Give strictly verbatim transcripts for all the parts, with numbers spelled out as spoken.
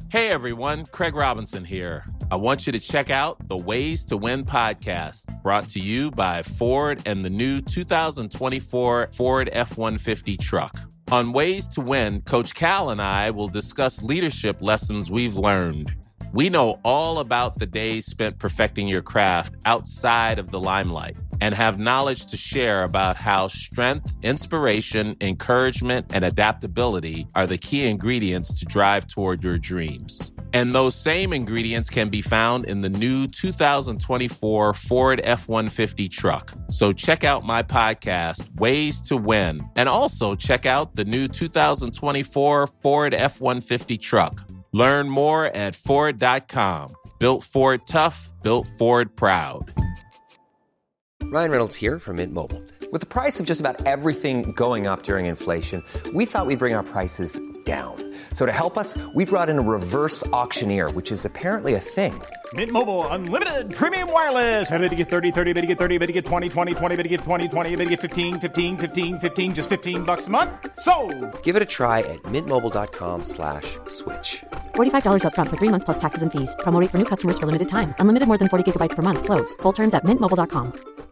Hey everyone, Craig Robinson here. I want you to check out the Ways to Win podcast, brought to you by Ford and the new two thousand twenty-four Ford F one fifty truck. On Ways to Win, Coach Cal and I will discuss leadership lessons we've learned. We know all about the days spent perfecting your craft outside of the limelight and have knowledge to share about how strength, inspiration, encouragement, and adaptability are the key ingredients to drive toward your dreams. And those same ingredients can be found in the new two thousand twenty-four Ford F one fifty truck. So check out my podcast, Ways to Win, and also check out the new two thousand twenty-four Ford F one fifty truck. Learn more at Ford dot com. Built Ford tough, built Ford proud. Ryan Reynolds here from Mint Mobile. With the price of just about everything going up during inflation, we thought we'd bring our prices down. So to help us, we brought in a reverse auctioneer, which is apparently a thing. Mint Mobile Unlimited Premium Wireless. How to get thirty, thirty, how to get thirty, how to get twenty, twenty, twenty, how to get twenty, twenty, how to get fifteen, fifteen, fifteen, fifteen, just fifteen bucks a month? Sold! Give it a try at mintmobile.com slash switch. forty-five dollars up front for three months plus taxes and fees. Promo rate for new customers for limited time. Unlimited more than forty gigabytes per month. Slows full terms at mint mobile dot com.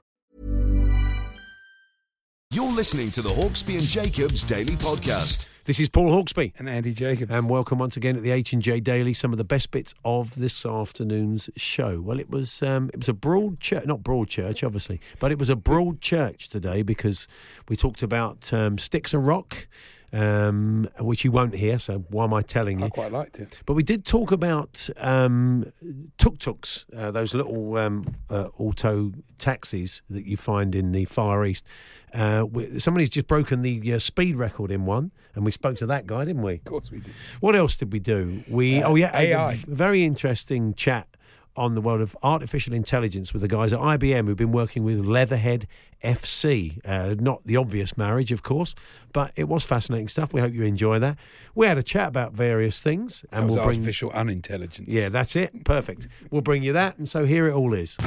You're listening to the Hawksby and Jacobs Daily Podcast. This is Paul Hawksby. And Andy Jacobs. And welcome once again at the H and J Daily, some of the best bits of this afternoon's show. Well, it was um, it was a broad church, not broad church, obviously, but it was a broad church today because we talked about um, Sticks and Rock, um, which you won't hear, so why am I telling you? I quite liked it. But we did talk about um, tuk-tuks, uh, those little um, uh, auto taxis that you find in the Far East. Uh, we, somebody's just broken the uh, speed record in one, and we spoke to that guy, didn't we? Of course we did. What else did we do? We uh, oh yeah, A I. A very interesting chat on the world of artificial intelligence with the guys at I B M who've been working with Leatherhead F C. Uh, not the obvious marriage, of course, but it was fascinating stuff. We hope you enjoy that. We had a chat about various things, and that was we'll bring artificial unintelligence. Yeah, that's it. Perfect. We'll bring you that, and so here it all is.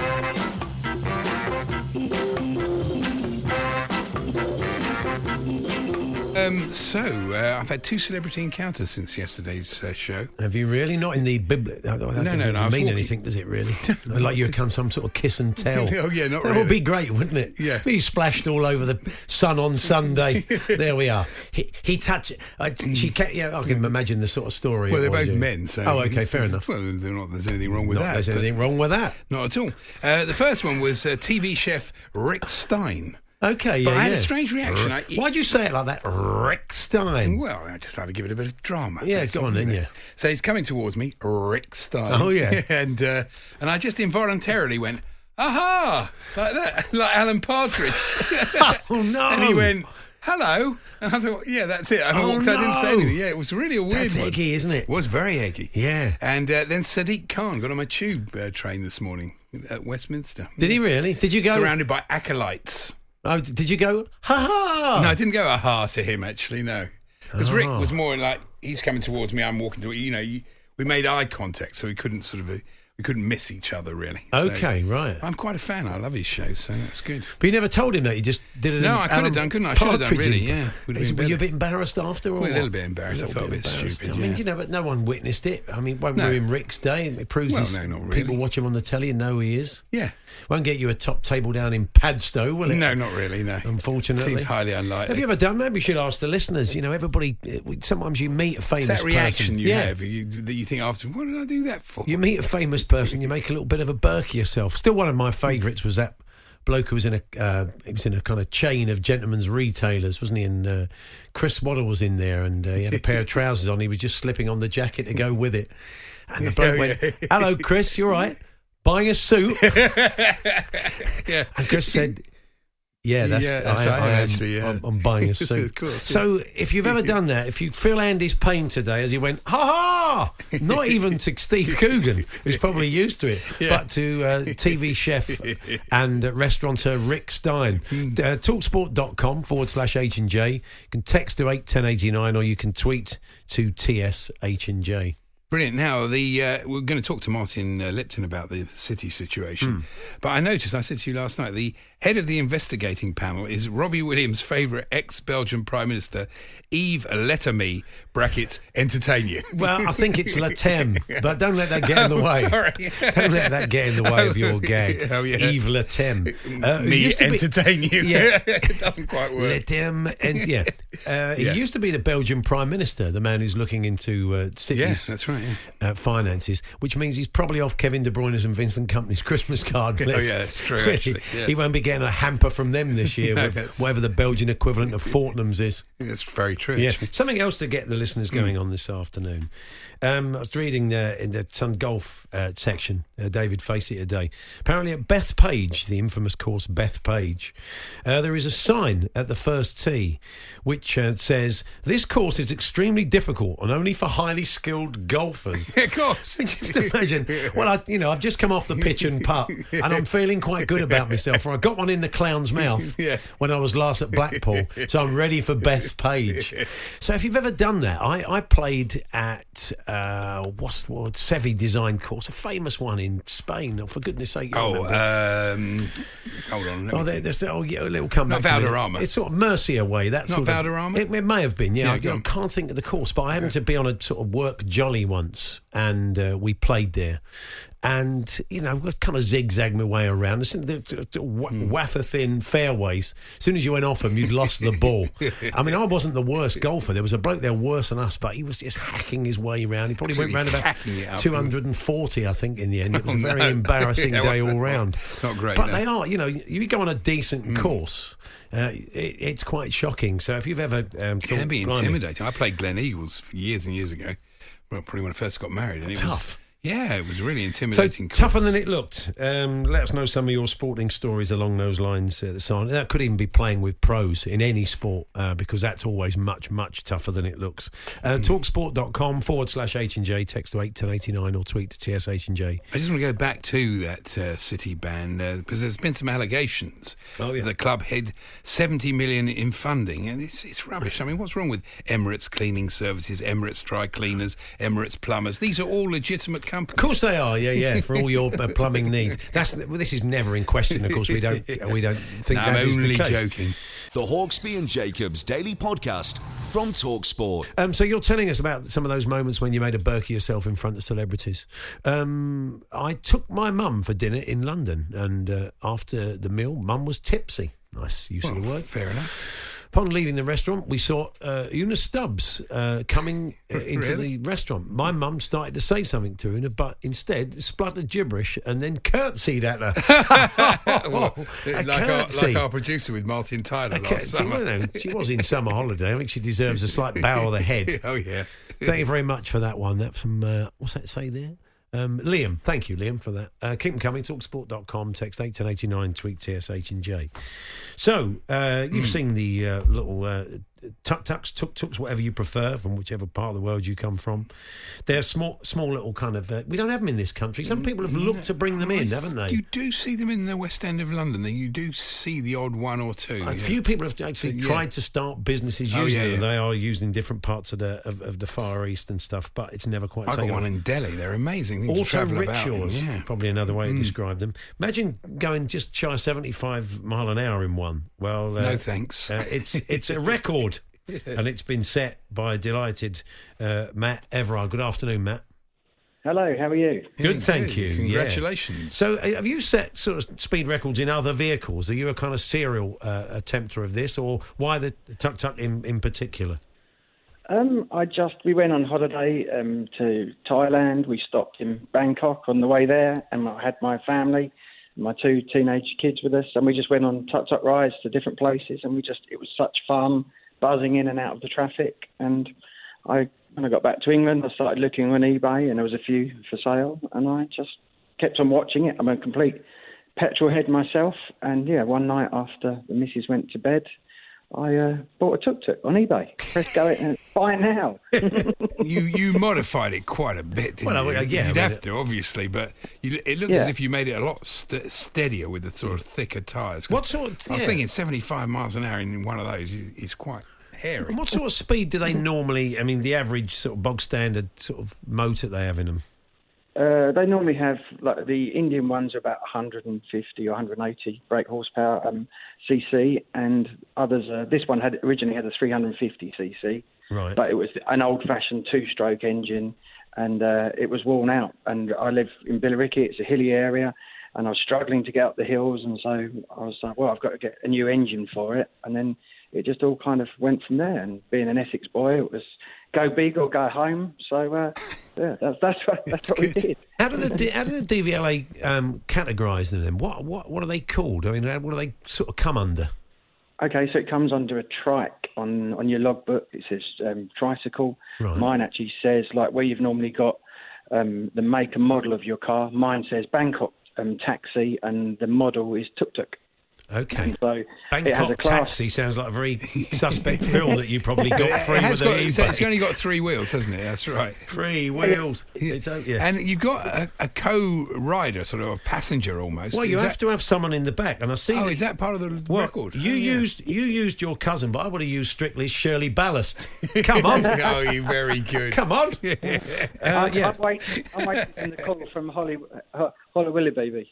Um, so, uh, I've had two celebrity encounters since yesterday's uh, show. Have you really? Not in the Bibli- That No, doesn't no, no, I mean was walking- anything, does it really? No, like you not come some sort of kiss and tell. Oh, yeah, not That really. would be great, wouldn't it? Yeah. Be splashed all over the sun on Sunday. There we are. He, he touched... Uh, she ca- yeah, I can imagine the sort of story. Well, it they're was, both yeah. men, so... Oh, okay, fair enough. Well, there's not there's anything wrong with Not that. there's but anything wrong with that. Not at all. Uh, the first one was uh, T V chef Rick Stein. Okay, But yeah, I had yeah. a strange reaction. I- Why'd you say it like that? Rick Stein. Well, I just had to give it a bit of drama. Yeah, That's go all, on then, isn't it? yeah. So he's coming towards me, Rick Stein. Oh, yeah. and uh, and I just involuntarily went, aha, like that, like Alan Partridge. Oh, no. And he went, hello. And I thought, yeah, that's it. And I Oh, walked, I didn't say no. anything. Yeah, it was really a weird That's one. eggy, isn't it? It was very eggy. Yeah. And uh, then Sadiq Khan got on my tube uh, train this morning at Westminster. Did he really? Did you go... Surrounded by acolytes. Oh, did you go... Ha-ha! No, I didn't go aha to him, actually, no. Because Rick Oh. was more like, he's coming towards me, I'm walking towards you know, you, we made eye contact, so we couldn't sort of, uh, we couldn't miss each other, really. So Okay, right. I'm quite a fan, I love his show, so that's good. But you never told him that, you just did it. No, in I could Alan have done, couldn't I? I should have done, Partridge really, in- yeah. Would have Is- been Were you a better. bit embarrassed after? Or Well, a what? little bit embarrassed. I felt a bit embarrassed. stupid, I mean, yeah. you know, but no one witnessed it. I mean, won't No. ruin Rick's day. It proves Well, this- no, not people really. watch him on the telly and know who he is. Yeah. Won't get you a top table down in Padstow, will it? No, not really, no. Unfortunately. Seems highly unlikely. Have you ever done? Maybe you should ask the listeners. You know, everybody, uh, sometimes you meet a famous It's that reaction person. you yeah. have you, that you think after, what did I do that for? You meet a famous person, you make a little bit of a burk of yourself. Still, one of my favourites was that bloke who was in a uh, he was in a kind of chain of gentlemen's retailers, wasn't he? And uh, Chris Waddle was in there, and uh, he had a pair of trousers on. He was just slipping on the jacket to go with it. And the bloke Oh, went, yeah. "Hello, Chris, you all right? Buying a suit?" Yeah. And Chris said, "Yeah, that's, Yeah, that's I, right, I am, actually, yeah. I'm, I'm buying a suit." Of course, yeah. So if you've ever done that, if you feel Andy's pain today as he went, ha ha, not even to Steve Coogan, who's probably used to it, Yeah. but to uh, T V chef and uh, restaurateur Rick Stein. Uh, talksport.com forward slash H and J. You can text to eight ten eighty-nine or you can tweet to T S H and J. Brilliant. Now, the uh, we're going to talk to Martin uh, Lipton about the City situation. Mm. But I noticed, I said to you last night, the head of the investigating panel is Robbie Williams' favourite ex-Belgian Prime Minister, Yves Leterme, brackets, entertain you. Well, I think it's Leterme, but don't let that get in the way. Oh, sorry. Don't let that get in the way of your gag. Oh, yeah. Yves Leterme. Uh, Me entertain be, you. Yeah. It doesn't quite work. Leterme, and yeah. Uh, he yeah. used to be the Belgian Prime Minister, the man who's looking into uh, cities. Yes, that's right. Yeah. Uh, finances, which means he's probably off Kevin De Bruyne's and Vincent Kompany's Christmas card list. Oh, yeah, that's true, Really, actually. Yeah. He won't be getting a hamper from them this year, no, with whatever the Belgian equivalent of Fortnum's is. That's very true. Yeah. Something else to get the listeners going mm. on this afternoon. Um, I was reading uh, in the Sun Golf uh, section, uh, David Facey today. Apparently at Bethpage, the infamous course Bethpage, uh, there is a sign at the first tee which uh, says, "This course is extremely difficult and only for highly skilled golfers." Of course. Just imagine. Well, I, you know, I've just come off the pitch and putt, and I'm feeling quite good about myself. Or I got one in the clown's mouth yeah. when I was last at Blackpool, so I'm ready for Bethpage. So if you've ever done that, I, I played at uh, what's what Seve Design Course, a famous one in Spain. Oh, for goodness' sake! Oh, um, hold on. Oh, there, there's oh, yeah, it'll come Not back. Valderrama. It's sort of Murcia way. That's not Valderrama. It, it may have been. Yeah, yeah I, I can't think of the course, but I happened yeah. to be on a sort of work jolly once, and uh, we played there. And, you know, I kind of zigzag my way around. The, the, the wafer thin fairways. As soon as you went off them, you'd lost the ball. I mean, I wasn't the worst golfer. There was a bloke there worse than us, but he was just hacking his way around. He probably went round about two hundred forty, I think, in the end. It was oh, a very no, embarrassing no. day all round. Not great. But no. they are, you know, you go on a decent mm. course. Uh, it, it's quite shocking. So if you've ever um, it can be intimidating. I played Glen Eagles years and years ago. Well, probably when I first got married, and it tough. was yeah, it was really intimidating. So tougher than it looked. Um, let us know some of your sporting stories along those lines. Uh, the that could even be playing with pros in any sport, uh, because that's always much, much tougher than it looks. Uh, mm. Talksport.com forward slash H and J, text to eight ten eighty-nine or tweet to T S H and J. I just want to go back to that uh, City ban, uh, because there's been some allegations. Oh, yeah. The club had seventy million in funding, and it's it's rubbish. I mean, what's wrong with Emirates Cleaning Services, Emirates Dry Cleaners, Emirates Plumbers? These are all legitimate companies. Of course they are. Yeah, yeah, for all your uh, plumbing needs. That's well, this is never in question. Of course, we don't we don't think no, that I'm is only the case. joking. The Hawksbee and Jacobs Daily Podcast from TalkSport. Um, so you're telling us about some of those moments when you made a burk of yourself in front of celebrities. Um, I took my mum for dinner in London, and uh, after the meal, mum was tipsy. Nice use well, of the word. Fair enough. Upon leaving the restaurant, we saw uh, Una Stubbs uh, coming uh, into really? the restaurant. My mum started to say something to Una, but instead spluttered gibberish and then curtsied at her. well, a like, curtsy. our, like our producer with Martin Tyler A last curtsy. summer. Well, no, she was in summer holiday. I think she deserves a slight bow of the head. Oh, yeah. Thank you very much for that one. That's from, uh, what's that say there? Um, Liam, thank you, Liam, for that. Uh, keep them coming. Talksport dot com, text eight ten eighty-nine, tweet T S H and J. So, uh, you've mm. seen the uh, little uh, tuk-tuks, tuk-tuks, whatever you prefer, from whichever part of the world you come from. They're small, small little kind of... Uh, we don't have them in this country. Some people have looked to bring them in, haven't they? You do see them in the West End of London. You do see the odd one or two. A yeah. few people have actually yeah. tried to start businesses using oh, yeah, them. yeah. They are used in different parts of the of, of the Far East and stuff, but it's never quite I taken got one off. in Delhi. They're amazing things to Auto travel rickshaws, about. Yeah. probably another way mm. to describe them. Imagine going just shy of seventy-five mile an hour in one. Well, uh, no thanks. uh, it's it's a record, and it's been set by delighted uh, Matt Everard. Good afternoon, Matt. Hello, how are you? Good, yeah, thank good. you. Congratulations. Yeah. So, uh, have you set sort of speed records in other vehicles? Are you a kind of serial uh, attempter of this, or why the tuk-tuk in, in particular? Um, I just we went on holiday um, to Thailand. We stopped in Bangkok on the way there, and I had my family, my two teenage kids with us, and we just went on tuk-tuk rides to different places, and we just it was such fun, buzzing in and out of the traffic. And I when I got back to England, I started looking on eBay, and there was a few for sale, and I just kept on watching it. I'm a complete petrol head myself, and yeah, one night after the missus went to bed, I uh, bought a tuk-tuk on eBay. Press go and buy it now. you you modified it quite a bit, didn't well, you? I, yeah, You'd I have mean, to, obviously, but you, it looks yeah. as if you made it a lot st- steadier with the sort of thicker tyres. What sort? I was yeah. thinking seventy-five miles an hour in one of those is, is quite hairy. And what sort of speed do they normally, I mean, the average sort of bog standard sort of motor they have in them? Uh, they normally have, like the Indian ones are about one hundred fifty or one hundred eighty brake horsepower um, C C, and others, uh, this one had originally had a three hundred fifty C C, right? But it was an old-fashioned two-stroke engine, and uh, it was worn out. And I live in Billericay, it's a hilly area, and I was struggling to get up the hills, and so I was like, well, I've got to get a new engine for it. And then it just all kind of went from there. And being an Essex boy, it was go big or go home. So, uh, yeah, that's that's what, that's what we did. How do the D- how do the D V L A um, categorise them then? What what what are they called? I mean, what do they sort of come under? Okay, so it comes under a trike on, on your logbook. It says um, tricycle. Right. Mine actually says, like where you've normally got um, the make and model of your car, mine says Bangkok um, taxi, and the model is tuk-tuk. Okay. And so it has a Bangkok class. Taxi sounds like a very suspect film that you probably got free It has with got, the it's, eBay. it's only got three wheels, hasn't it? That's right. Free wheels. It's, uh, yeah. And you've got a, a co-rider, sort of a passenger almost. Well, you Is have that, to have someone in the back, and I see. Oh, that- is that part of the well, record? You Oh, yeah. used you used your cousin, but I would have used strictly Shirley Ballast. Come on, Oh, you're very good. come on. Uh, I'm, yeah. I'm waiting. I'm waiting for the call from Holly, uh, Holly Willy Baby.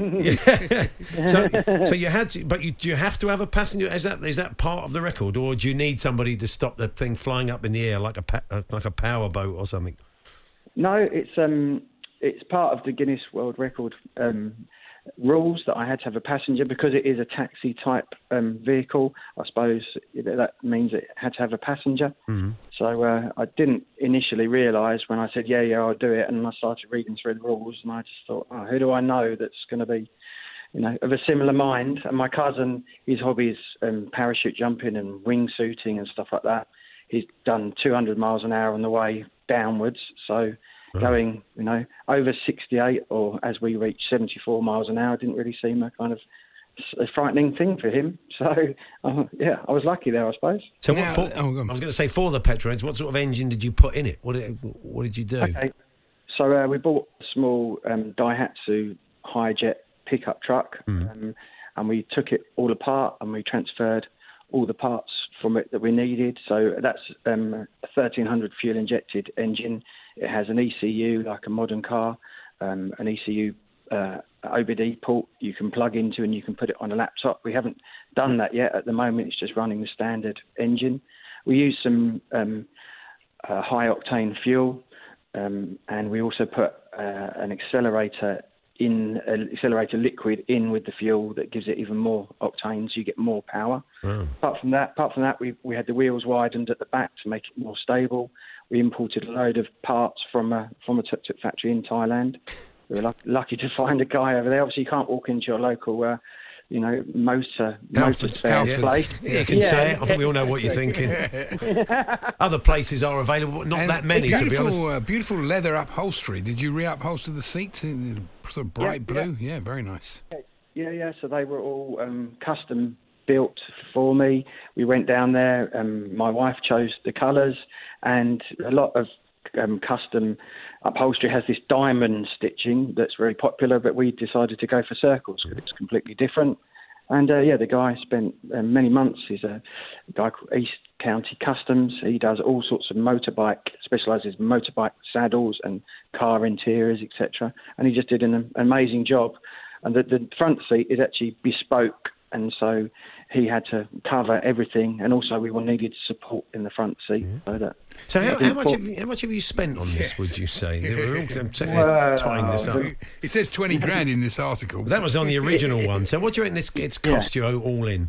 so, so you had to, but you do you have to have a passenger? Is that is that part of the record, or do you need somebody to stop the thing flying up in the air like a pa- uh, like a power boat or something? No, it's um, it's part of the Guinness World Record um, rules that I had to have a passenger because it is a taxi type um, vehicle. I suppose that means it had to have a passenger. Mm-hmm. So uh, I didn't initially realise when I said, yeah, yeah, I'll do it. And I started reading through the rules and I just thought, oh, who do I know that's going to be, you know, of a similar mind? And my cousin, his hobby is um, parachute jumping and wingsuiting and stuff like that. He's done two hundred miles an hour on the way downwards. So going, you know, over sixty-eight or as we reached seventy-four miles an hour didn't really seem a kind of a frightening thing for him. So, uh, yeah, I was lucky there, I suppose. So, Now- what for, oh, go on. I was going to say for the petrol, what sort of engine did you put in it? What did what did you do? Okay. So uh, we bought a small um, Daihatsu Hi-Jet pickup truck um, and we took it all apart and we transferred all the parts from it that we needed. So that's um, a thirteen hundred fuel-injected engine. It has an E C U like a modern car, um, an E C U uh, O B D port you can plug into and you can put it on a laptop. We haven't done that yet. At the moment, it's just running the standard engine. We use some um, uh, high-octane fuel, um, and we also put uh, an accelerator in an accelerator liquid in with the fuel that gives it even more octane, so you get more power. Wow. Apart from that, apart from that, we we had the wheels widened at the back to make it more stable. We imported a load of parts from a from a tuk-tuk factory in Thailand. We were luck, lucky to find a guy over there. Obviously, you can't walk into your local, uh, you know, motor motor Halfords. spare Halfords. place. Yeah, you can Yeah, say it. I think we all know what you're exactly. thinking. Other places are available, but not And that many, to be beautiful, honest. Uh, beautiful leather upholstery. Did you re-upholster the seats in sort of bright Yeah, yeah. blue? Yeah, very nice. Yeah, yeah. So they were all um, custom built for me. We went down there. Um, my wife chose the colours, and a lot of um, custom upholstery has this diamond stitching that's very popular. But we decided to go for circles because it's completely different. And uh, yeah, the guy spent uh, many months. He's a guy called East County Customs. He does all sorts of motorbike, specialises in motorbike saddles and car interiors, et cetera. And he just did an amazing job. And the, the front seat is actually bespoke, and so he had to cover everything. And also, we needed support in the front seat. Yeah. So that. So how, Yeah, how much for- have you, how much have you spent on this? Yes. Would you say? They were all- I'm sitting Well, here tying this up. It says twenty grand in this article. That was on the original one. So what do you reckon this it's cost you all in?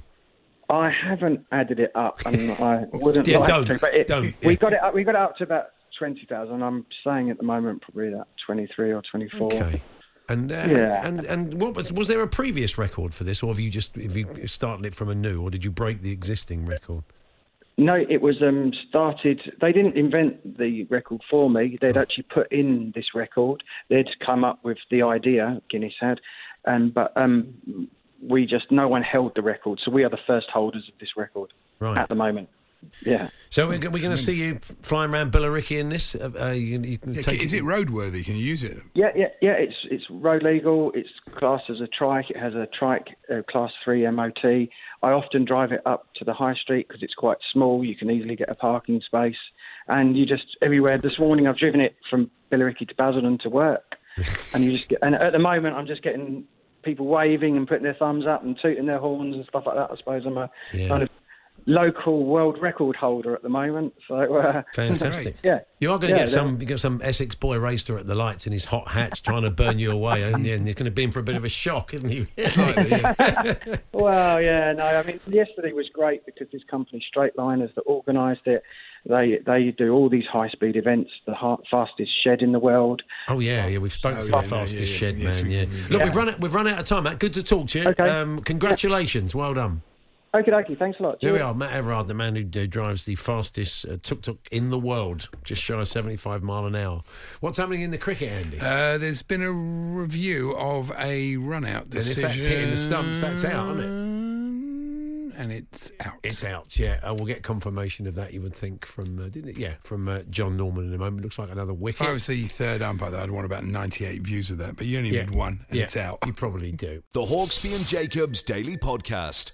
I haven't added it up, and I wouldn't Yeah, like don't, to. But it, don't, we yeah. got it up. We got it up to about twenty thousand. I'm saying at the moment probably that twenty-three or twenty-four. Okay. And uh, Yeah. and and what was was there a previous record for this, or have you just have you started it from a new, or did you break the existing record? No, it was um, started. They didn't invent the record for me. They'd actually put in this record. They'd come up with the idea. Guinness had, and but um, we just no one held the record, so we are the first holders of this record Right. at the moment. Yeah. So we're, we're going to see you flying around Billericay in this? Uh, you, you can Yeah, take is it roadworthy? Can you use it? Yeah, yeah, yeah. It's it's road legal. It's classed as a trike. It has a trike uh, class three M O T. I often drive it up to the high street because it's quite small. You can easily get a parking space, and you just everywhere. This morning I've driven it from Billericay to Basildon to work, and you just get. And at the moment I'm just getting people waving and putting their thumbs up and tooting their horns and stuff like that. I suppose I'm a Yeah. kind of local world record holder at the moment. So uh, Fantastic. yeah, You are going to Yeah, get some they're- you get some Essex boy racer at the lights in his hot hatch trying to burn you away, and he's going to be in for a bit of a shock, isn't he? Slightly, yeah. Well, yeah, no, I mean, yesterday was great because this company, Straight Liners, that organised it, they they do all these high-speed events, the ha- fastest shed in the world. Oh yeah, yeah. We've spoken Oh, to yeah, the no, fastest yeah, yeah. shed Yes, man. we- Yeah. we- Look, yeah. we've run it. We've run out of time, Matt. Good to talk to you. Okay. Um, congratulations. Well done. Okie dokie, thanks a lot. Here we Cheers. are, Matt Everard, the man who uh, drives the fastest uh, tuk-tuk in the world, just shy of seventy-five mile an hour. What's happening in the cricket, Andy? Uh, there's been a review of a run-out if decision. that's hitting the stumps, that's out, isn't it? And it's out. It's out, yeah. Uh, we'll get confirmation of that, you would think, from, uh, didn't it? Yeah, from uh, John Norman in a moment. Looks like another wicket. If I was the third umpire, though, I'd want about ninety-eight views of that, but you only Yeah. need one, and yeah, it's out. You probably do. The Hawksby and Jacobs Daily Podcast.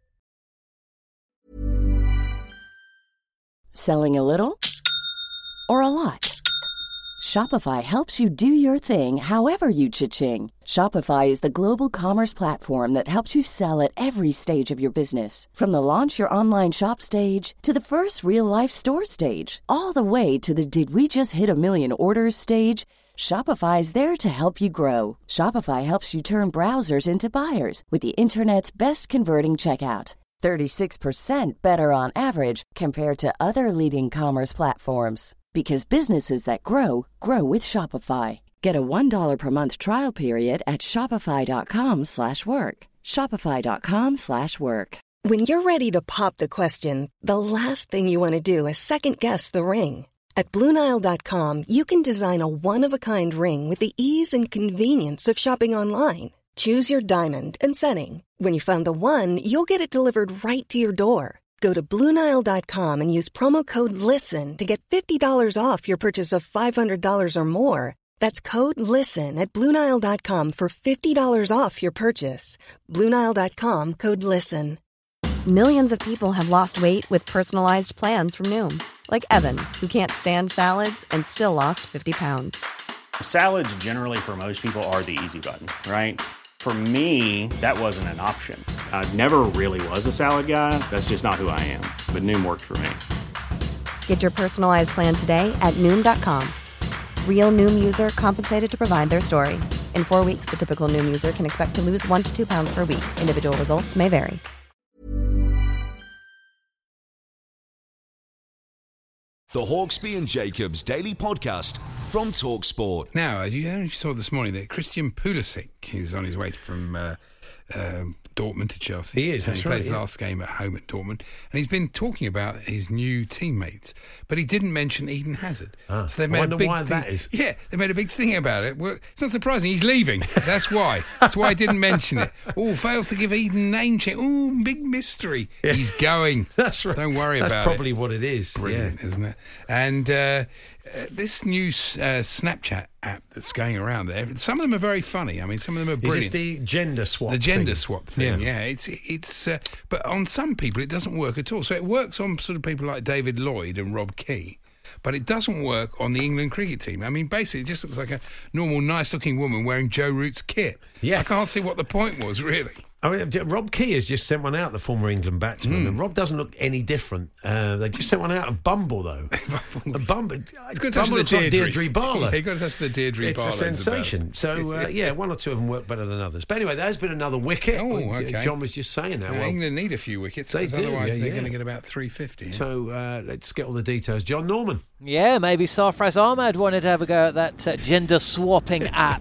Selling a little or a lot? Shopify helps you do your thing however you cha-ching. Shopify is the global commerce platform that helps you sell at every stage of your business. From the launch your online shop stage to the first real-life store stage, all the way to the did we just hit a million orders stage. Shopify is there to help you grow. Shopify helps you turn browsers into buyers with the internet's best converting checkout. thirty-six percent better on average compared to other leading commerce platforms. Because businesses that grow, grow with Shopify. Get a one dollar per month trial period at shopify.com slash work. Shopify.com slash work. When you're ready to pop the question, the last thing you want to do is second-guess the ring. At Blue Nile dot com, you can design a one-of-a-kind ring with the ease and convenience of shopping online. Choose your diamond and setting. When you find the one, you'll get it delivered right to your door. Go to Blue Nile dot com and use promo code LISTEN to get fifty dollars off your purchase of five hundred dollars or more. That's code LISTEN at Blue Nile dot com for fifty dollars off your purchase. Blue Nile dot com, code LISTEN. Millions of people have lost weight with personalized plans from Noom. Like Evan, who can't stand salads and still lost fifty pounds. Salads generally for most people are the easy button, right? For me, that wasn't an option. I never really was a salad guy. That's just not who I am. But Noom worked for me. Get your personalized plan today at Noom dot com. Real Noom user compensated to provide their story. In four weeks, the typical Noom user can expect to lose one to two pounds per week. Individual results may vary. The Hawksby and Jacobs Daily Podcast from TalkSport. Now, you only saw this morning that Christian Pulisic is on his way from uh, uh, Dortmund to Chelsea. He is, And that's he right, played his yeah. last game at home at Dortmund. And he's been talking about his new teammates, but he didn't mention Eden Hazard. Ah, so they've I made wonder a big why thing. that is. Yeah, they made a big thing about it. Well, it's not surprising. He's leaving. That's why. That's why I didn't mention it. Oh, fails to give Eden name change. Oh, big mystery. Yeah. He's going. That's right. Don't worry That's about it. That's probably what it is. Brilliant, isn't it? And uh, uh, this new uh, Snapchat app that's going around there, some of them are very funny. I mean, some of them are Yeah. brilliant. Is this the gender swap The gender thing? swap thing, Yeah. yeah. It's it's, uh, but on some people it doesn't work at all. So it works on sort of people like David Lloyd and Rob Key, but it doesn't work on the England cricket team. I mean, basically, it just looks like a normal, nice-looking woman wearing Joe Root's kit. Yeah. I can't see what the point was, really. I mean, Rob Key has just sent one out, the former England batsman, Mm. and Rob doesn't look any different. Uh, they've just sent one out of Bumble, though. a Bumble. It's got to touch Bumble the looks like Deirdre's. Deirdre Barlow. Yeah, you got to touch the Deirdre It's a Barlows about it. sensation. So, uh, yeah, one or two of them work better than others. But anyway, there's been another wicket. Oh, Uh, okay. John was just saying that. Now, Well, England need a few wickets, They because do, otherwise yeah, they're yeah. going to get about three fifty. Yeah. So uh, let's get all the details. John Norman. Yeah, maybe Sarfraz Ahmad wanted to have a go at that uh, gender swapping app.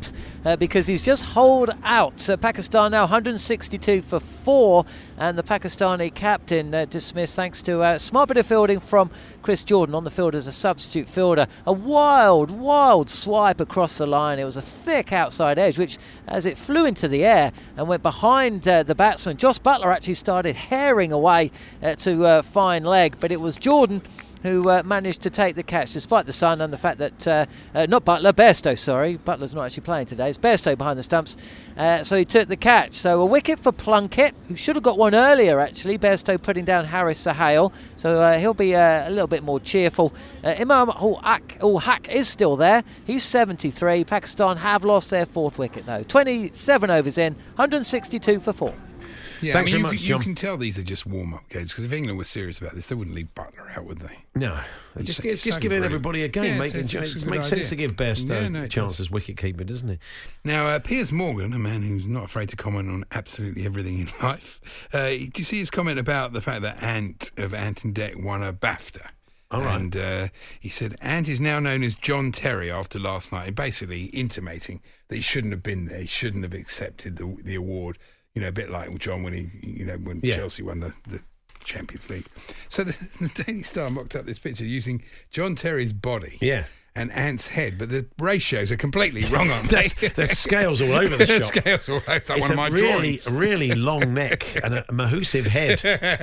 uh, because he's just holed out. Uh, Pakistan now one hundred sixty-two for four, and the Pakistani captain uh, dismissed thanks to a uh, smart bit of fielding from Chris Jordan on the field as a substitute fielder. A wild, wild swipe across the line. It was a thick outside edge, which as it flew into the air and went behind uh, the batsman, Josh Buttler actually started herring away uh, to uh, fine leg, but it was Jordan who uh, managed to take the catch despite the sun and the fact that uh, uh, not Butler, Bairstow, sorry Butler's not actually playing today, it's Bairstow behind the stumps, uh, so he took the catch. So a wicket for Plunkett, who should have got one earlier actually. Bairstow putting down Haris Sohail, so uh, he'll be uh, a little bit more cheerful. uh, Imam ul Haq is still there, he's seventy-three. Pakistan have lost their fourth wicket though. Twenty-seven overs in, one hundred sixty-two for four. Yeah, Thanks I mean, very you, much, you John. can tell these are just warm-up games, because if England were serious about this, they wouldn't leave Butler out, would they? No. It's Just, so- just so giving brilliant. everybody a game. Yeah, making, it's- it's- it's a it good makes sense idea. to give Bairstow Yeah, no, a it chance does. as wicket-keeper, doesn't it? Now, uh, Piers Morgan, a man who's not afraid to comment on absolutely everything in life, uh, do you see his comment about the fact that Ant of Ant and Dec won a BAFTA? All right. And uh, he said, Ant is now known as John Terry after last night, basically intimating that he shouldn't have been there, he shouldn't have accepted the, the award. You know, a bit like John when he, you know, when Yeah. Chelsea won the, the Champions League. So the, the Daily Star mocked up this picture using John Terry's body. Yeah. And Ant's head, but the ratios are completely wrong, aren't they? The scales all over the The shop. scales all over. It's like It's one of a my really, drawings. really long neck and a mahoosive head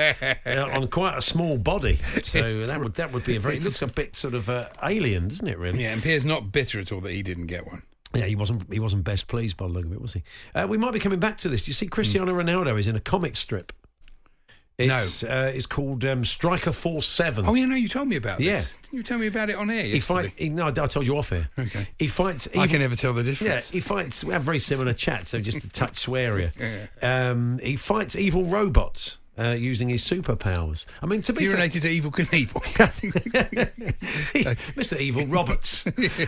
uh, on quite a small body. So that would that would be a very. It looks a bit sort of uh, alien, doesn't it? Really. Yeah, and Piers not bitter at all that he didn't get one. Yeah, he wasn't. He wasn't best pleased by the look of it, was he? Uh, we might be coming back to this. Do you see Cristiano Ronaldo is in a comic strip? It's, no, uh, it's called um, Striker Force Seven. Oh, yeah, no, you told me about Yeah. this. Didn't you tell me about it on air He yesterday? fight. He, no, I told you off air. Okay. He fights. I evil- can never tell the Yeah, difference. he fights. We have very similar chats, so just a touch swearier. um, he fights evil robots uh, using his superpowers. I mean, to be Is he fair- related to Evil Knievel? Mister Evil Roberts.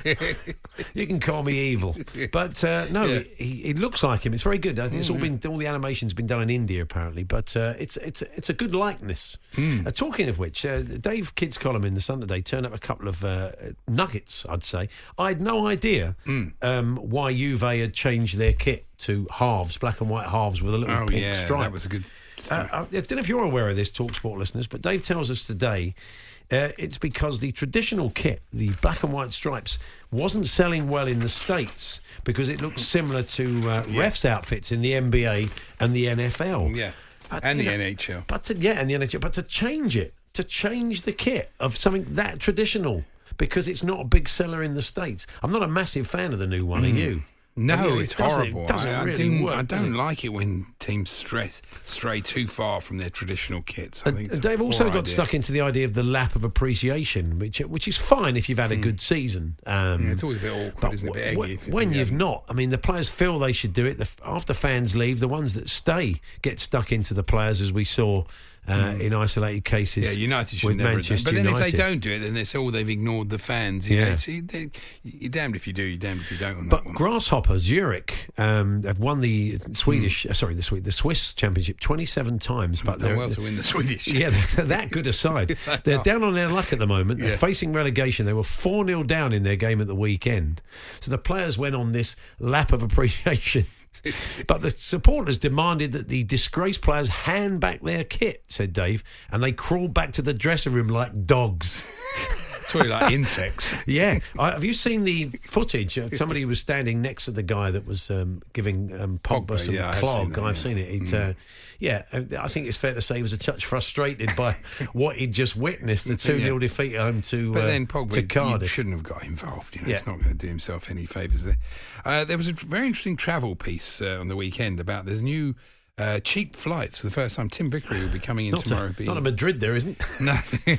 You can call me evil, but uh, no, Yeah. he, he looks like him. It's very good. I think it's all Mm-hmm. been all the animation's been done in India apparently, but uh, it's it's it's a good likeness. Mm. Uh, talking of which, uh, Dave Kidd's column in the Sun today turned up a couple of uh, nuggets. I'd say I had no idea Mm. um, why Juve had changed their kit to halves, black and white halves with a little Oh, pink yeah, stripe. that was a good... Uh, I don't know if you're aware of this, TalkSport listeners, but Dave tells us today uh, it's because the traditional kit, the black and white stripes, wasn't selling well in the States because it looks similar to uh, Yeah. refs' outfits in the N B A and the N F L. Yeah, But, and you the know, N H L. But to, yeah, and the N H L. But to change it, to change the kit of something that traditional because it's not a big seller in the States. I'm not a massive fan of the new one, are you? No, Have you? it's It doesn't- horrible. It doesn't I, I really do, work. I does don't it? like it when teams stress, stray too far from their traditional kits. I think it's And a Dave poor also got idea. stuck into the idea of the lap of appreciation, which which is fine if you've had a good season. Um, Yeah, it's always a bit awkward, but isn't it? A bit wh- eggy if- if when you you've haven't. not, I mean, the players feel they should do it. The, f- after fans leave, the ones that stay get stuck into the players, as we saw uh, in isolated cases. Yeah, United should with never have done. Manchester But then if United. they don't do it, then they say, oh, they've ignored the fans. You Yeah. know, it's- they- you're damned if you do, you're damned if you don't on But that one. Grasshopper Zurich um, have won the Swedish, Hmm. uh, sorry, the Swe- the Swiss Championship twenty-seven times. But Done they're well to win the Swedish. Yeah, they're that good aside. They're down on their luck at the moment. They're Yeah. facing relegation. They were four nil down in their game at the weekend. So the players went on this lap of appreciation. But the supporters demanded that the disgraced players hand back their kit, said Dave, and they crawled back to the dressing room like dogs. It's really like insects. Yeah. I, have you seen the footage? Uh, somebody was standing next to the guy that was um, giving um, Pogba, Pogba, some yeah, I have clog. seen that, I've yeah. seen it. He'd, Mm. uh, yeah, uh, I think it's fair to say he was a touch frustrated by what he'd just witnessed, the two nil Yeah. defeat at home to, But uh, then to Pogba you Cardiff. shouldn't have got involved. You know, Yeah. It's not going to do himself any favours there. Uh, there was a tr- very interesting travel piece uh, on the weekend about there's new uh, cheap flights for the first time. Tim Vickery will be coming in Not tomorrow. a, being- not a Madrid there, isn't? No.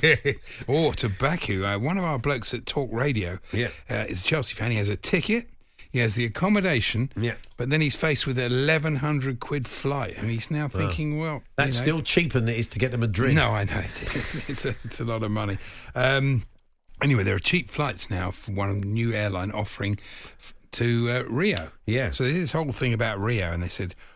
Or to Baku. Uh, one of our blokes at Talk Radio Yeah. uh, is a Chelsea fan. He has a ticket. He has the accommodation, Yeah. but then he's faced with an eleven hundred quid flight, and he's now thinking, well, That's you know, still cheaper than it is to get to Madrid. no, I know it is. It's a, it's a lot of money. Um, anyway, there are cheap flights now for one new airline offering f- to uh, Rio. Yeah. So there's this whole thing about Rio, and they said,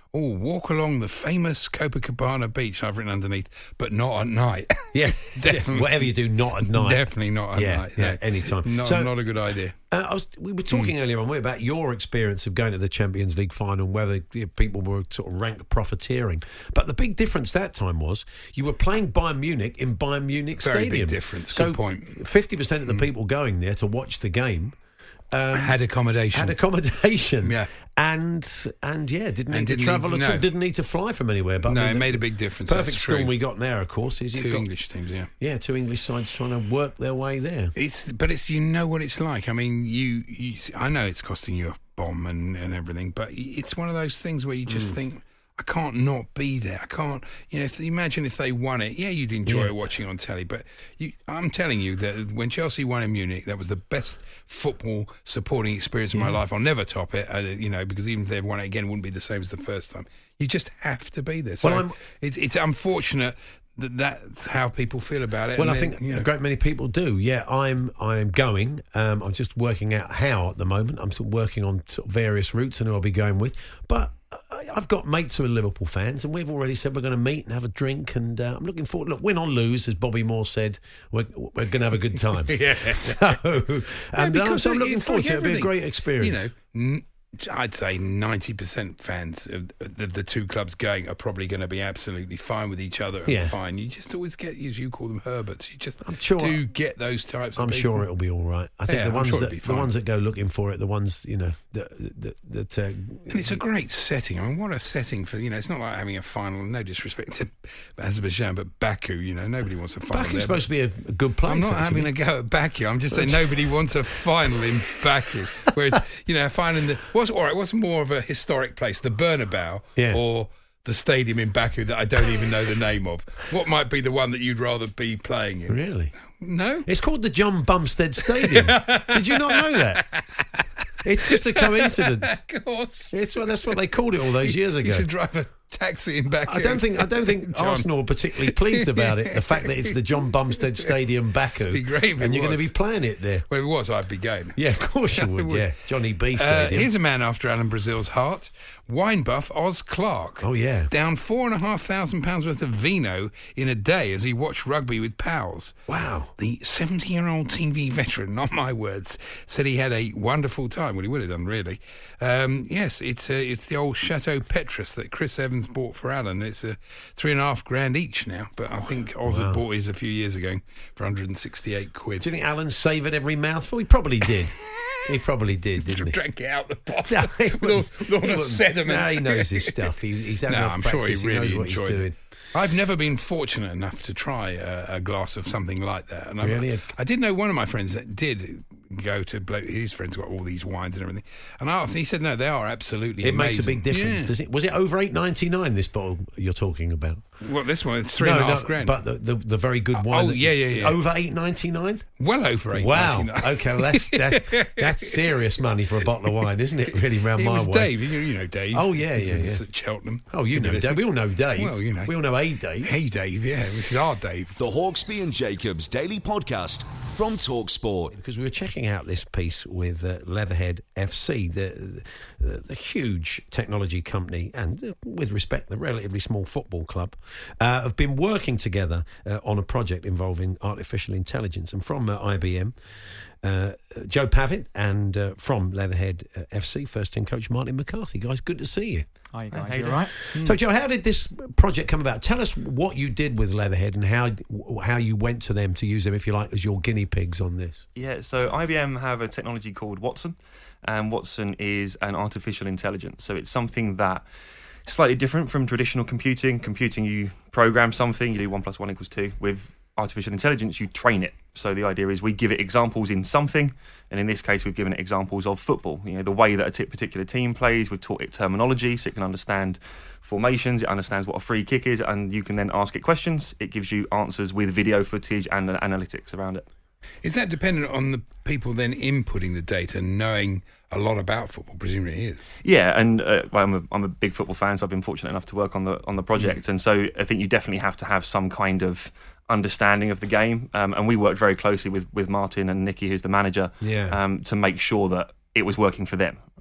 oh, walk along the famous Copacabana beach, I've written underneath, but not at night. Yeah, definitely. Whatever you do, not at night. Definitely not at yeah, night. Yeah, no. anytime. Not, So- not a good idea. Uh, I was, we were talking mm. earlier on about your experience of going to the Champions League final and whether you know, people were sort of rank profiteering. But the big difference that time was you were playing Bayern Munich in Bayern Munich Very Stadium. big difference. So Good point. fifty percent of the Mm. people going there to watch the game um, had accommodation. Had accommodation. Yeah. And, and yeah, didn't need And to didn't travel need- at all, no. didn't need to fly from anywhere. But No, I mean, it the made a big difference. Perfect That's storm true. we got there, of course, is you've Two got, English teams, yeah. Yeah, two English sides trying to work their way there. It's but it's you know what it's like. I mean, you, you I know it's costing you a bomb and, and everything, but it's one of those things where you just Mm. think, I can't not be there. I can't, you know. If, imagine if they won it. Yeah, you'd enjoy Yeah. watching on telly, but you, I'm telling you that when Chelsea won in Munich, that was the best football supporting experience of my Yeah. life. I'll never top it. Uh, you know, because even if they won it again, it wouldn't be the same as the first time. You just have to be there. So Well, I'm- it's it's unfortunate that that's how people feel about it. Well, and I then, think you know. a great many people do. Yeah, I'm I'm going. Um, I'm just working out how at the moment. I'm sort of working on sort of various routes and who I'll be going with. But I- I've got mates who are Liverpool fans, and we've already said we're going to meet and have a drink. And uh, I'm looking forward. Look, win or lose, as Bobby Moore said, we're we're going to have a good time. Yeah. So, and Yeah, uh, because so I'm looking it's forward like to it. It'll be a everything. great experience. You know, n- I'd say ninety percent fans of the, the two clubs going are probably going to be absolutely fine with each other and Yeah. fine. You just always get, as you call them, Herberts. You just I'm sure do get those types of I'm people. sure it'll be all right. I think Yeah, the I'm ones sure it'll that be the fine. ones that go looking for it, the ones you know that that, that uh, And it's a great setting. I mean, what a setting for, you know, it's not like having a final, no disrespect to Azerbaijan, but Baku, you know, nobody wants a final Baku's there. supposed to be a, a good place. I'm not actually. having a go at Baku. I'm just saying nobody wants a final in Baku. Whereas, you know, a final in the... What's, all right, what's more of a historic place, the Bernabeu Yeah. or the stadium in Baku that I don't even know the name of? What might be the one that you'd rather be playing in? Really? No? It's called the John Bumstead Stadium. Did you not know that? It's just a coincidence. Of course. It's well, that's what they called it all those years ago. You should drive a taxi in Baku. I don't think I don't think John. Arsenal are particularly pleased about it. The fact that it's the John Bumstead Stadium, Baku, It'd be great if it and you're going was. to be playing it there. Well, if it was, I'd be going. Yeah, of course you would. would. Yeah, Johnny B Uh, Stadium. here's a man after Alan Brazil's heart. Wine buff Oz Clark. Oh, yeah. Down four and a half thousand pounds worth of vino in a day as he watched rugby with pals. Wow. The seventy-year-old T V veteran, not my words, said he had a wonderful time. Well, he would have done, really. Um, yes, it's uh, it's the old Chateau Petrus that Chris Evans bought for Alan. It's a uh, three and a half grand each now, but I think Oz Wow. had bought his a few years ago for one hundred sixty-eight quid. Do you think Alan savoured every mouthful? He probably did. He probably did, didn't he? Drank it out the bottle No, he with all, wouldn't. with all He the wouldn't. sediment. No, he knows his stuff. He, he's had No, enough I'm sure he practice. really knows what enjoyed he's doing. it. I've never been fortunate enough to try a, a glass of something like that. And I've- Really? I did know one of my friends that did go to blow, his friends got all these wines and everything. And I asked, and he said, no, they are absolutely It amazing. makes a big difference, Yeah. does it? Was it over eight ninety nine? This bottle you're talking about? Well, this one is three no, and a half no, grand. But the, the the very good wine. oh, that- yeah, yeah, yeah. Over eight ninety nine. Well over eight Wow. ninety-nine. Okay, well that's that, that's serious money for a bottle of wine, isn't it? Really, round It my was way. Dave. You, you know Dave. Oh yeah, yeah, yeah. He's at Cheltenham. Oh, you know Dave. We all know Dave. Well, you know. We all know a Dave. Hey, Dave. Yeah, this is our Dave. The Hawksby and Jacobs Daily Podcast from TalkSport. Because we were checking out this piece with uh, Leatherhead F C, the, the the huge technology company, and uh, with respect, the relatively small football club, uh, have been working together uh, on a project involving artificial intelligence. And from uh, I B M, uh, Joe Pavitt, and uh, from Leatherhead uh, F C, first team coach Martin McCarthy. Guys, good to see you. Hi, you guys. You all right? So, Joe, how did this project come about? Tell us what you did with Leatherhead and how how you went to them to use them, if you like, as your guinea pigs on this. Yeah, so I B M have a technology called Watson, and Watson is an artificial intelligence. So it's something that is slightly different from traditional computing. Computing, you program something, you do one plus one equals two. With artificial intelligence, you train it. So the idea is we give it examples in something, and in this case, we've given it examples of football. You know, the way that a t- particular team plays, we've taught it terminology, so it can understand formations, it understands what a free kick is, and you can then ask it questions. It gives you answers with video footage and uh, analytics around it. Is that dependent on the people then inputting the data, knowing a lot about football? Presumably it is. Yeah, and uh, well, I'm a I'm a big football fan, so I've been fortunate enough to work on the on the project, mm. and so I think you definitely have to have some kind of understanding of the game. Um, and we worked very closely with with Martin and Nicky, who's the manager, yeah. um, to make sure that it was working for them. Yeah.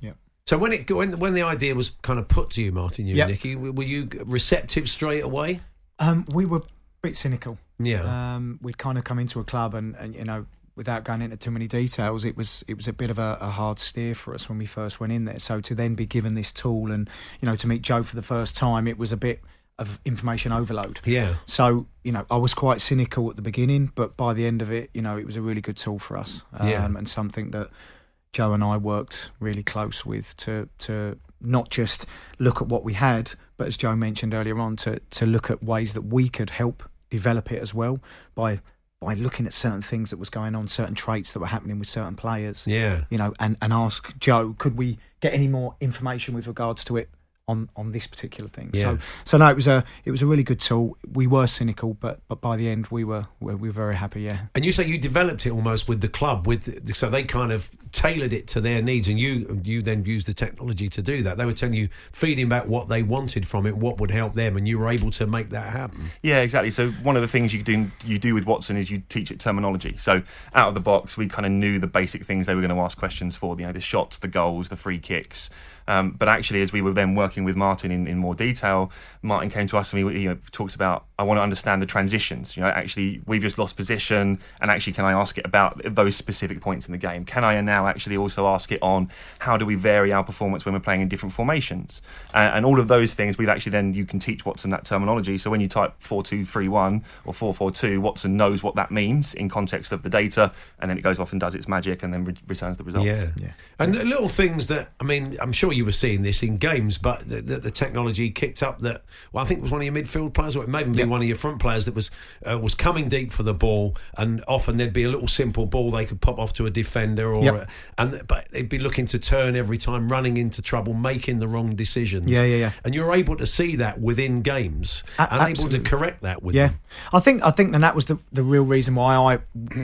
So when it when when the idea was kind of put to you, Martin, you Yep. and Nicky, were you receptive straight away? Um, we were a bit cynical. Yeah. Um, we'd kind of come into a club and, and you know, without going into too many details, it was it was a bit of a, a hard steer for us when we first went in there. So to then be given this tool and, you know, to meet Joe for the first time, it was a bit of information overload. Yeah. So, you know, I was quite cynical at the beginning, but by the end of it, you know, it was a really good tool for us. Um, Yeah. And something that Joe and I worked really close with to to not just look at what we had, but as Joe mentioned earlier on, to to look at ways that we could help develop it as well by by looking at certain things that was going on, certain traits that were happening with certain players. Yeah. You know, and, and ask Joe, could we get any more information with regards to it on, on this particular thing? Yeah. So so no, it was a it was a really good tool. We were cynical, but but by the end we were we were very happy. Yeah. And you say you developed it almost with the club, with so they kind of tailored it to their needs, and you you then used the technology to do that. They were telling you, feeding back what they wanted from it, what would help them, and you were able to make that happen. Yeah, exactly. So one of the things you do you do with Watson is you teach it terminology. So out of the box, we kind of knew the basic things they were going to ask questions for. You know, the shots, the goals, the free kicks. Um, but actually, as we were then working with Martin in, in more detail, Martin came to us and we you know, talked about, I want to understand the transitions. You know, actually, we've just lost position, and actually, can I ask it about those specific points in the game? Can I now actually also ask it on how do we vary our performance when we're playing in different formations? Uh, and all of those things, we've actually then, you can teach Watson that terminology. So when you type four two three one or four four two, Watson knows what that means in context of the data, and then it goes off and does its magic and then re- returns the results. Yeah. Yeah. And the little things that, I mean, I'm sure you were seeing this in games, but the, the, the technology kicked up that, well, I think it was one of your midfield players, or it may even be Yeah. one of your front players that was uh, was coming deep for the ball, and often there'd be a little simple ball they could pop off to a defender, or Yep. and but they'd be looking to turn every time, running into trouble, making the wrong decisions. Yeah, yeah, yeah. And you're able to see that within games, A- and able absolutely. to correct that with Yeah, them. I think I think, and that was the the real reason why I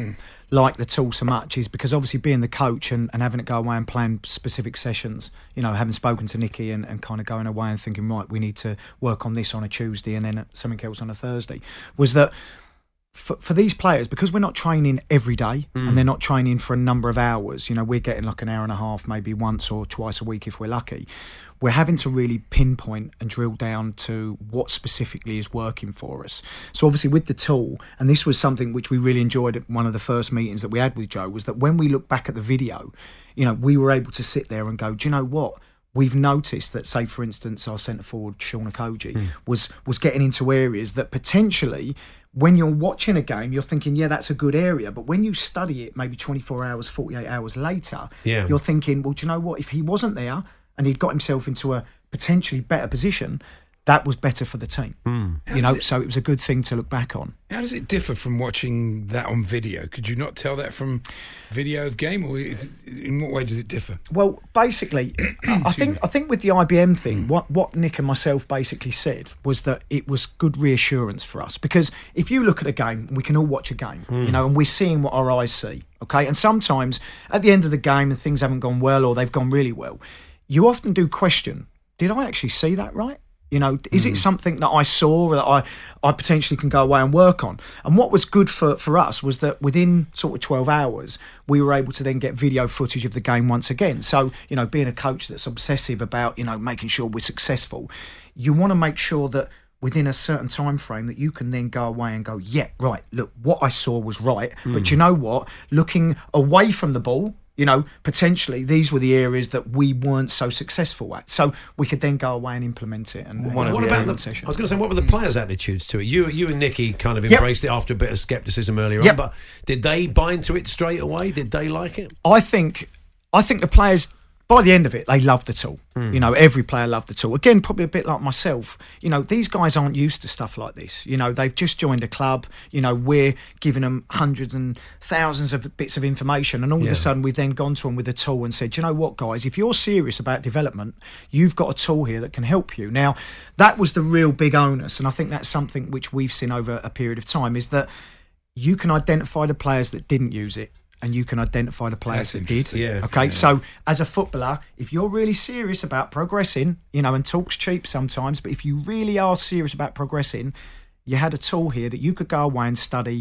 like the tool so much, is because obviously being the coach and, and having to go away and plan specific sessions, you know, having spoken to Nicky and, and kind of going away and thinking, right, we need to work on this on a Tuesday and then something else on a Thursday, was that for, for these players, because we're not training every day Mm. and they're not training for a number of hours, you know, we're getting like an hour and a half, maybe once or twice a week if we're lucky. We're having to really pinpoint and drill down to what specifically is working for us. So obviously with the tool, and this was something which we really enjoyed at one of the first meetings that we had with Joe, was that when we look back at the video, you know, we were able to sit there and go, do you know what? We've noticed that, say, for instance, our centre forward, Sean Okoji, Mm. was was getting into areas that potentially, when you're watching a game, you're thinking, yeah, that's a good area. But when you study it, maybe twenty-four hours, forty-eight hours later, Yeah. you're thinking, well, do you know what? If he wasn't there and he'd got himself into a potentially better position, that was better for the team. Mm. You know, so it was a good thing to look back on. How does it differ from watching that on video? Could you not tell that from video of game, or is it- in what way does it differ? Well, basically, I think I think with the I B M thing, what what Nick and myself basically said was that it was good reassurance for us, because if you look at a game, we can all watch a game, you know, and we're seeing what our eyes see, okay? And sometimes at the end of the game, and things haven't gone well or they've gone really well, you often do question, did I actually see that right? You know, is it something that I saw that I, I potentially can go away and work on? And what was good for, for us was that within sort of twelve hours, we were able to then get video footage of the game once again. So, you know, being a coach that's obsessive about, you know, making sure we're successful, you want to make sure that within a certain time frame that you can then go away and go, yeah, right, look, what I saw was right. But you know what? Looking away from the ball, you know, potentially these were the areas that we weren't so successful at. So we could then go away and implement it. And, What, and what do about that the? session. I was going to say, what were the players' attitudes to it? You, you and Nicky kind of Yep. embraced it after a bit of scepticism earlier Yep. on, but did they buy into it straight away? Did they like it? I think, I think the players, by the end of it, they loved the tool. You know, every player loved the tool. Again, probably a bit like myself. You know, these guys aren't used to stuff like this. You know, they've just joined a club. You know, we're giving them hundreds and thousands of bits of information. And all of Yeah. a sudden, we've then gone to them with a tool and said, you know what, guys, if you're serious about development, you've got a tool here that can help you. Now, that was the real big onus. And I think that's something which we've seen over a period of time, is that you can identify the players that didn't use it, and you can identify the players That's that did. interesting. Yeah. Okay, Yeah. so as a footballer, if you're really serious about progressing, you know, and talk's cheap sometimes, but if you really are serious about progressing, you had a tool here that you could go away and study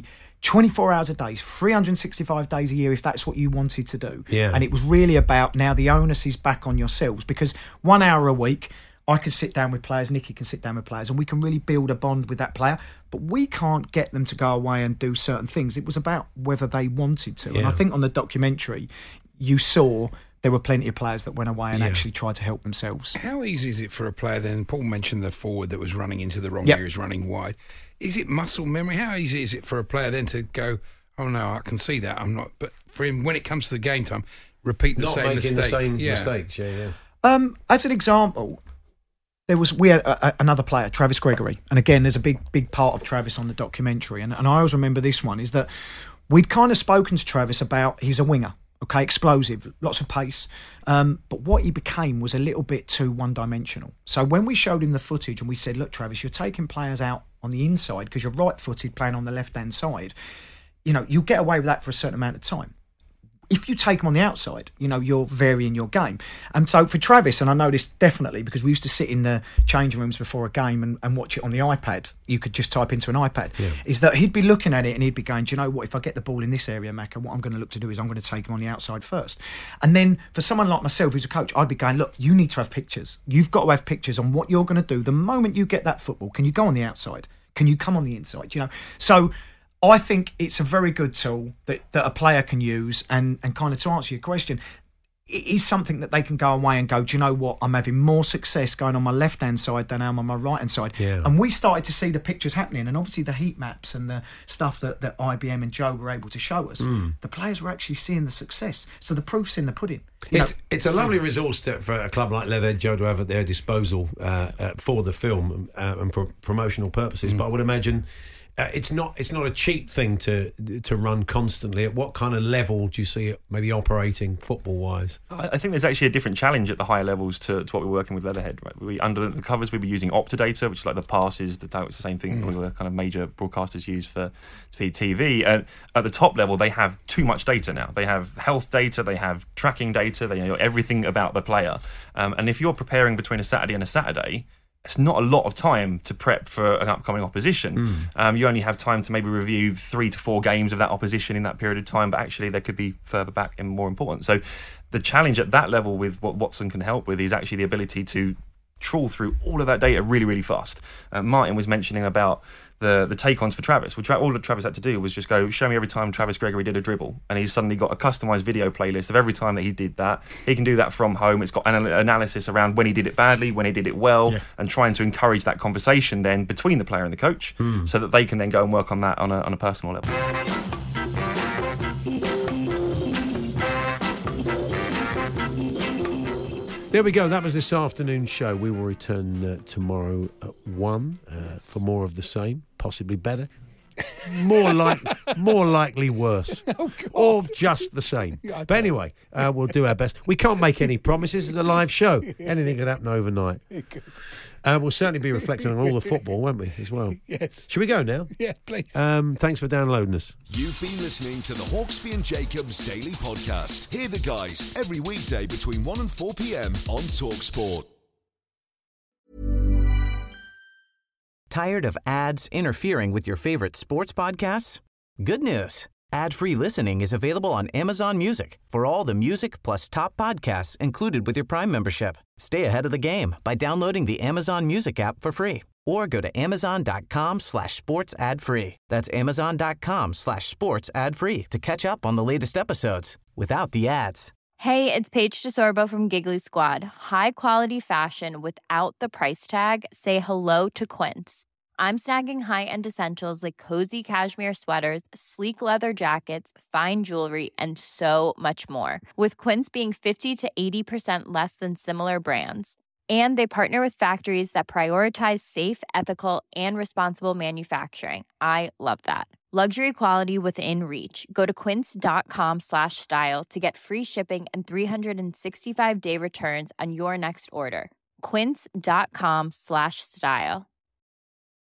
twenty-four hours a day, three hundred sixty-five days a year, if that's what you wanted to do. Yeah. And it was really about, now the onus is back on yourselves, because one hour a week, I can sit down with players, Nicky can sit down with players, and we can really build a bond with that player. But we can't get them to go away and do certain things. It was about whether they wanted to. Yeah. And I think on the documentary, you saw there were plenty of players that went away and Yeah. actually tried to help themselves. How easy is it for a player then? Paul mentioned the forward that was running into the wrong Yep. areas, running wide. Is it muscle memory? How easy is it for a player then to go, oh no, I can see that, I'm not. But for him, when it comes to the game time, repeat the Not same making mistake. the same yeah. mistakes. Yeah, yeah. Um, as an example, there was we had a, a, another player, Travis Gregory, and again, there's a big, big part of Travis on the documentary, and, and I always remember this one is that we'd kind of spoken to Travis about he's a winger, okay, explosive, lots of pace, um, but what he became was a little bit too one-dimensional. So when we showed him the footage and we said, "Look, Travis, you're taking players out on the inside because you're right-footed playing on the left-hand side. You know, you'll get away with that for a certain amount of time. If you take them on the outside, you know, you're varying your game." And so for Travis, and I know this definitely because we used to sit in the changing rooms before a game and, and watch it on the iPad. You could just type into an iPad. Yeah. Is that he'd be looking at it and he'd be going, "Do you know what? If I get the ball in this area, Macca, what I'm going to look to do is I'm going to take him on the outside first." And then for someone like myself who's a coach, I'd be going, "Look, you need to have pictures. You've got to have pictures on what you're going to do. The moment you get that football, can you go on the outside? Can you come on the inside? You know?" So I think it's a very good tool that, that a player can use, and, and kind of to answer your question, it is something that they can go away and go, "Do you know what? I'm having more success going on my left-hand side than I am on my right-hand side." Yeah. And we started to see the pictures happening, and obviously the heat maps and the stuff that, that I B M and Joe were able to show us, Mm. the players were actually seeing the success. So the proof's in the pudding. You It's, know- it's a lovely resource to, for a club like Leatherhead Joe to have at their disposal uh, uh, for the film uh, and for promotional purposes. Mm. But I would imagine uh, it's not it's not a cheap thing to to run constantly. At what kind of level do you see it maybe operating football wise? I I think there's actually a different challenge at the higher levels to, to what we're working with Leatherhead. Right? We, under the covers, we'd be using Optadata, which is like the passes, the it's the same thing Mm. all the kind of major broadcasters use for T V. And at the top level, they have too much data now. They have health data, they have tracking data, they know everything about the player. Um, and if you're preparing between a Saturday and a Saturday, it's not a lot of time to prep for an upcoming opposition. Mm. Um, you only have time to maybe review three to four games of that opposition in that period of time, but actually there could be further back and more important. So the challenge at that level with what Watson can help with is actually the ability to trawl through all of that data really, really fast. Uh, Martin was mentioning about the the take-ons for Travis. Well, Tra- all that Travis had to do was just go, show me every time Travis Gregory did a dribble, and he's suddenly got a customised video playlist of every time that he did that. He can do that from home. It's got an analysis around when he did it badly, when he did it well, Yeah. and trying to encourage that conversation then between the player and the coach, Hmm. so that they can then go and work on that on a, on a personal level. There we go. That was this afternoon's show. We will return uh, tomorrow at one uh, for more of the same, possibly better, more like, more likely worse, or just the same. But anyway, uh, we'll do our best. We can't make any promises. It's a live show. Anything could happen overnight. Uh, we'll certainly be reflecting on all the football, won't we, as well? Yes. Should we go now? Yeah, please. Um, thanks for downloading us. You've been listening to the Hawksby and Jacobs Daily Podcast. Hear the guys every weekday between one and four p.m. on TalkSport. Tired of ads interfering with your favorite sports podcasts? Good news. Ad-free listening is available on Amazon Music for all the music plus top podcasts included with your Prime membership. Stay ahead of the game by downloading the Amazon Music app for free or go to amazon.com slash sports ad free. That's amazon.com slash sports ad free to catch up on the latest episodes without the ads. Hey, it's Paige DeSorbo from Giggly Squad. High quality fashion without the price tag. Say hello to Quince. I'm snagging high-end essentials like cozy cashmere sweaters, sleek leather jackets, fine jewelry, and so much more. With Quince being fifty to eighty percent less than similar brands. And they partner with factories that prioritize safe, ethical, and responsible manufacturing. I love that. Luxury quality within reach. Go to quince.com slash style to get free shipping and three sixty-five day returns on your next order. Quince.com slash style.